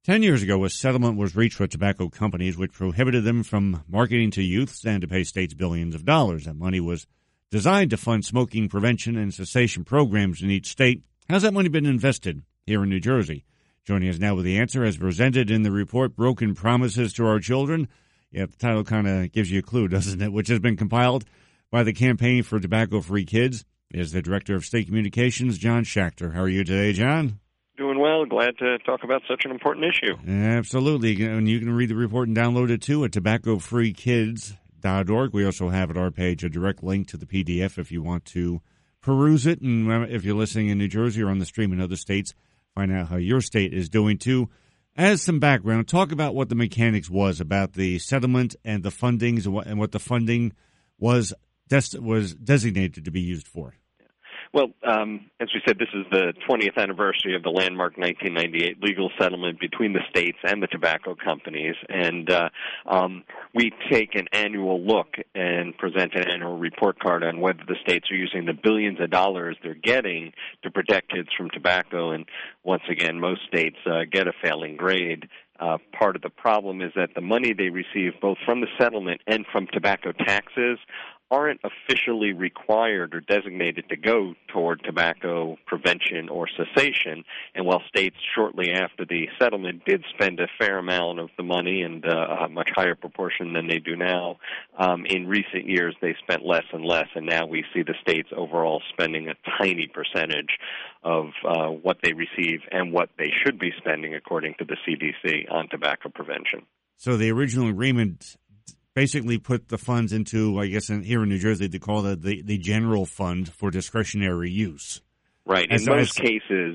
10 years ago, a settlement was reached for tobacco companies which prohibited them from marketing to youths and to pay states billions of dollars. That money was designed to fund smoking prevention and cessation programs in each state. How's that money been invested here in New Jersey? Joining us now with the answer, as presented in the report, Broken Promises to Our Children. Yeah, the title kind of gives you a clue, doesn't it? Which has been compiled by the Campaign for Tobacco-Free Kids. Is the Director of State Communications, John Schachter. How are you today, John? Doing well. Glad to talk about such an important issue. Absolutely. And you can read the report and download it, too, at tobaccofreekids.org. We also have at our page a direct link to the PDF if you want to peruse it. And if you're listening in New Jersey or on the stream in other states, find out how your state is doing, too. As some background, talk about what the mechanics was about the settlement and the fundings and what the funding was designated to be used for. Well, as we said, this is the 20th anniversary of the landmark 1998 legal settlement between the states and the tobacco companies, and we take an annual look and present an annual report card on whether the states are using the billions of dollars they're getting to protect kids from tobacco, and once again, most states get a failing grade. Part of the problem is that the money they receive both from the settlement and from tobacco taxes aren't officially required or designated to go toward tobacco prevention or cessation. And while states shortly after the settlement did spend a fair amount of the money and a much higher proportion than they do now, in recent years they spent less and less, and now we see the states overall spending a tiny percentage of what they receive and what they should be spending according to the CDC on tobacco prevention. So the original agreement basically put the funds into, I guess, here in New Jersey, they call it the general fund for discretionary use. Right. In most cases,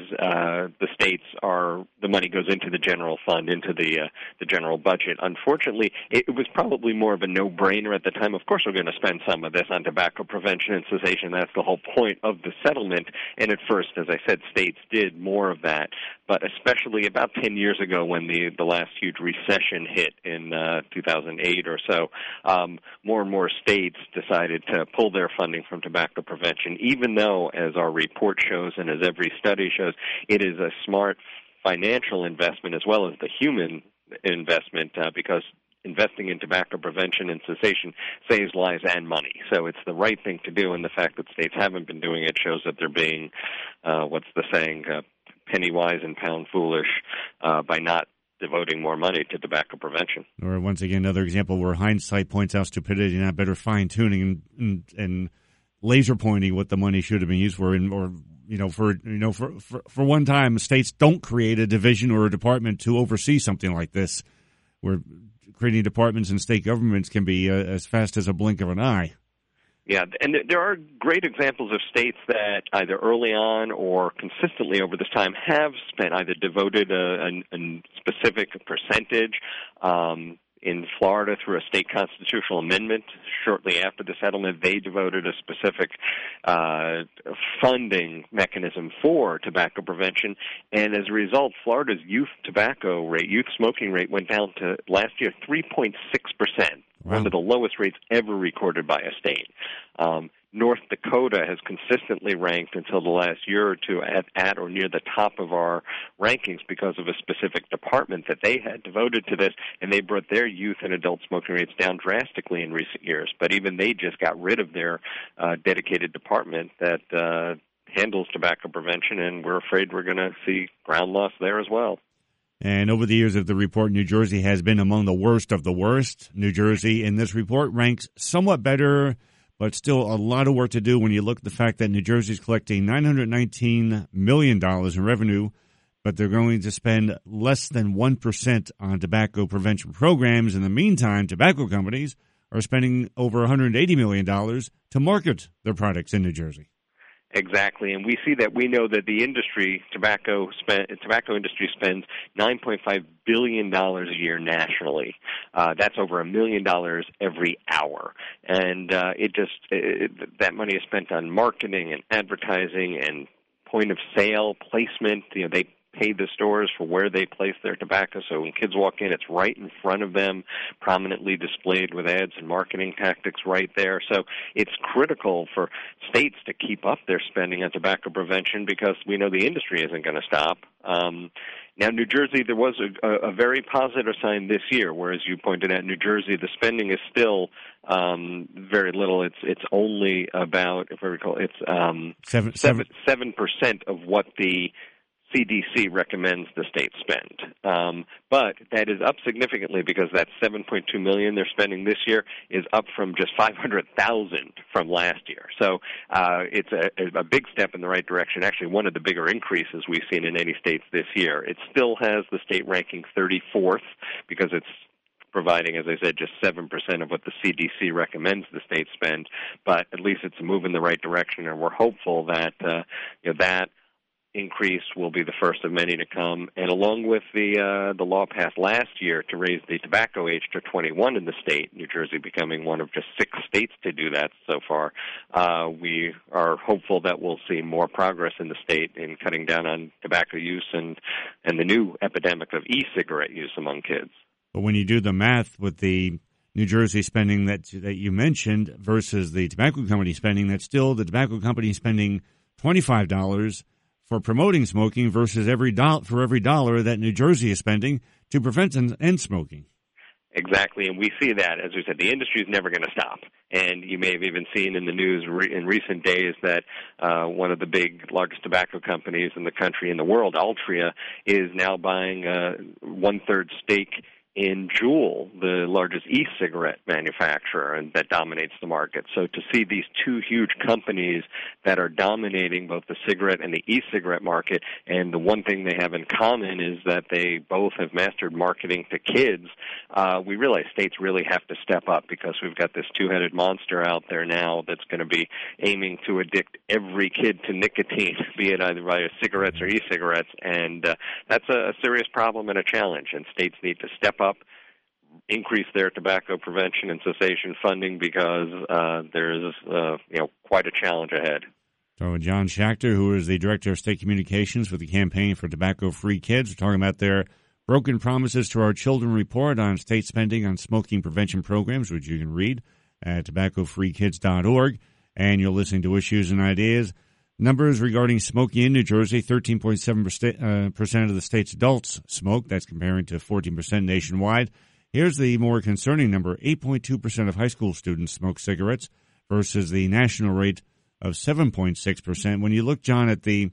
the money goes into the general fund, into the general budget. Unfortunately, it was probably more of a no-brainer at the time. Of course, we're going to spend some of this on tobacco prevention and cessation. That's the whole point of the settlement. And at first, as I said, states did more of that. But especially about 10 years ago when the last huge recession hit in 2008 or so, more and more states decided to pull their funding from tobacco prevention, even though, as our report shows and as every study shows, it is a smart financial investment as well as the human investment because investing in tobacco prevention and cessation saves lives and money. So it's the right thing to do, and the fact that states haven't been doing it shows that they're being, what's the saying, penny wise and pound foolish by not devoting more money to tobacco prevention. Or once again, another example where hindsight points out stupidity, not better fine-tuning and laser pointing what the money should have been used for, for one time, states don't create a division or a department to oversee something like this, where creating departments in state governments can be as fast as a blink of an eye. Yeah, and there are great examples of states that either early on or consistently over this time have spent, either devoted a specific percentage. In Florida, through a state constitutional amendment, shortly after the settlement, they devoted a specific funding mechanism for tobacco prevention. And as a result, Florida's youth smoking rate went down to last year 3.6%, one of the lowest rates ever recorded by a state. North Dakota has consistently ranked until the last year or two at or near the top of our rankings because of a specific department that they had devoted to this, and they brought their youth and adult smoking rates down drastically in recent years. But even they just got rid of their dedicated department that handles tobacco prevention, and we're afraid we're going to see ground loss there as well. And over the years of the report, New Jersey has been among the worst of the worst. New Jersey, in this report, ranks somewhat better, but still a lot of work to do when you look at the fact that New Jersey is collecting $919 million in revenue, but they're going to spend less than 1% on tobacco prevention programs. In the meantime, tobacco companies are spending over $180 million to market their products in New Jersey. Exactly, and we know that the tobacco industry spends $9.5 billion a year nationally. That's over $1 million every hour, and that money is spent on marketing and advertising and point of sale placement. They pay the stores for where they place their tobacco, so when kids walk in, it's right in front of them, prominently displayed with ads and marketing tactics right there. So it's critical for states to keep up their spending on tobacco prevention because we know the industry isn't going to stop. Now, New Jersey, there was a very positive sign this year, whereas you pointed out, New Jersey, the spending is still very little. It's only about, if I recall, it's 7% of what the CDC recommends the state spend. But that is up significantly because that $7.2 million they're spending this year is up from just $500,000 from last year. So it's a big step in the right direction, actually one of the bigger increases we've seen in any states this year. It still has the state ranking 34th because it's providing, as I said, just 7% of what the CDC recommends the state spend, but at least it's a move in the right direction, and we're hopeful that that increase will be the first of many to come. And along with the law passed last year to raise the tobacco age to 21 in the state, New Jersey becoming one of just 6 states to do that so far, we are hopeful that we'll see more progress in the state in cutting down on tobacco use and the new epidemic of e-cigarette use among kids. But when you do the math with the New Jersey spending that you mentioned versus the tobacco company spending, that's still the tobacco company spending $25 for promoting smoking versus every dollar that New Jersey is spending to prevent and end smoking. Exactly, and we see that, as we said, the industry is never going to stop. And you may have even seen in the news in recent days that one of the largest tobacco companies in the country, in the world, Altria, is now buying a one-third stake in Juul, the largest e-cigarette manufacturer, and that dominates the market. So to see these two huge companies that are dominating both the cigarette and the e-cigarette market, and the one thing they have in common is that they both have mastered marketing to kids, we realize states really have to step up because we've got this two-headed monster out there now that's going to be aiming to addict every kid to nicotine, be it either via cigarettes or e-cigarettes, and that's a serious problem and a challenge, and states need to step up, increase their tobacco prevention and cessation funding because there's quite a challenge ahead. So John Schachter, who is the Director of State Communications for the Campaign for Tobacco-Free Kids, we're talking about their Broken Promises to Our Children report on state spending on smoking prevention programs, which you can read at tobaccofreekids.org. And you're listening to Issues and Ideas. Numbers regarding smoking in New Jersey, 13.7% of the state's adults smoke. That's comparing to 14% nationwide. Here's the more concerning number. 8.2% of high school students smoke cigarettes versus the national rate of 7.6%. When you look, John, at the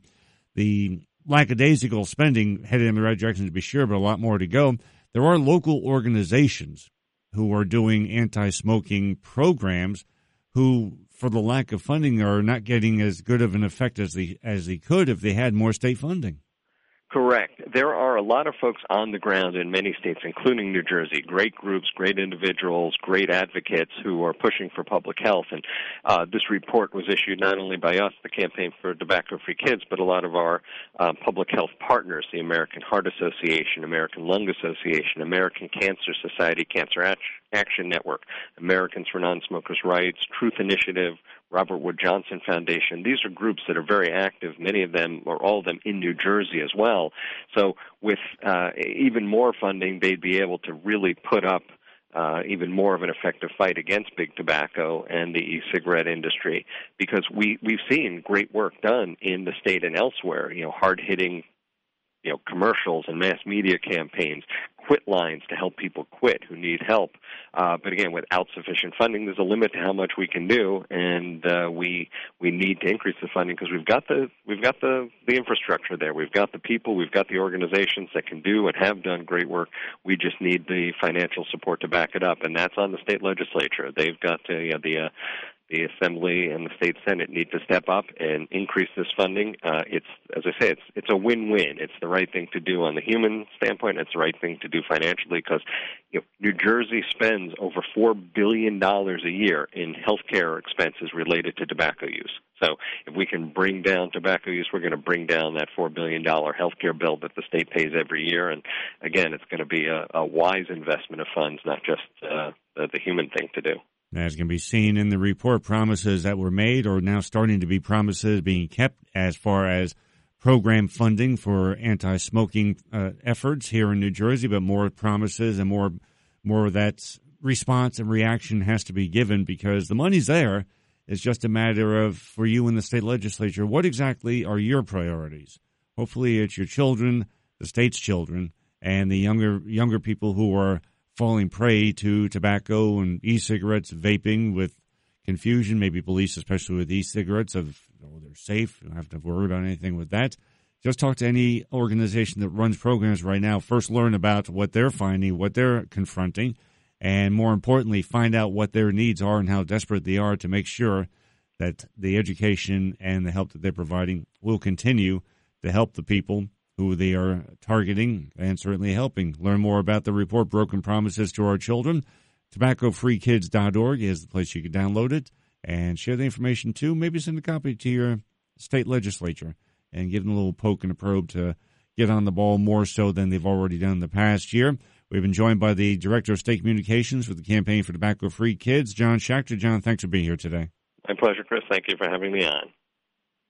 lackadaisical spending, headed in the right direction to be sure, but a lot more to go, there are local organizations who are doing anti-smoking programs who, for the lack of funding, are not getting as good of an effect as they could if they had more state funding. Correct. There are a lot of folks on the ground in many states, including New Jersey, great groups, great individuals, great advocates who are pushing for public health. And this report was issued not only by us, the Campaign for Tobacco-Free Kids, but a lot of our public health partners, the American Heart Association, American Lung Association, American Cancer Society, Cancer Action Network, Americans for Non-Smokers' Rights, Truth Initiative, Robert Wood Johnson Foundation. These are groups that are very active, many of them, or all of them, in New Jersey as well. So with even more funding, they'd be able to really put up even more of an effective fight against big tobacco and the e-cigarette industry, because we've seen great work done in the state and elsewhere, hard-hitting commercials and mass media campaigns, quit lines to help people quit who need help. But again, without sufficient funding, there's a limit to how much we can do, and we need to increase the funding because we've got the infrastructure there. We've got the people, we've got the organizations that can do and have done great work. We just need the financial support to back it up, and that's on the state legislature. They've got to, the Assembly and the State Senate need to step up and increase this funding. It's, as I say, it's a win-win. It's the right thing to do on the human standpoint. It's the right thing to do financially because New Jersey spends over $4 billion a year in health care expenses related to tobacco use. So if we can bring down tobacco use, we're going to bring down that $4 billion health care bill that the state pays every year. And again, it's going to be a wise investment of funds, not just the human thing to do. As can be seen in the report, promises that were made are now starting to be promises being kept as far as program funding for anti-smoking efforts here in New Jersey, but more promises and more of that response and reaction has to be given because the money's there. It's just a matter of, for you in the state legislature, what exactly are your priorities? Hopefully it's your children, the state's children and the younger people who are falling prey to tobacco and e-cigarettes, vaping with confusion, maybe police, especially with e-cigarettes, of they're safe. You don't have to worry about anything with that. Just talk to any organization that runs programs right now. First, learn about what they're finding, what they're confronting, and more importantly, find out what their needs are and how desperate they are to make sure that the education and the help that they're providing will continue to help the people who they are targeting and certainly helping. Learn more about the report, Broken Promises to Our Children. TobaccoFreeKids.org is the place you can download it and share the information too. Maybe send a copy to your state legislature and give them a little poke and a probe to get on the ball more so than they've already done in the past year. We've been joined by the Director of State Communications with the Campaign for Tobacco-Free Kids, John Schachter. John, thanks for being here today. My pleasure, Chris. Thank you for having me on.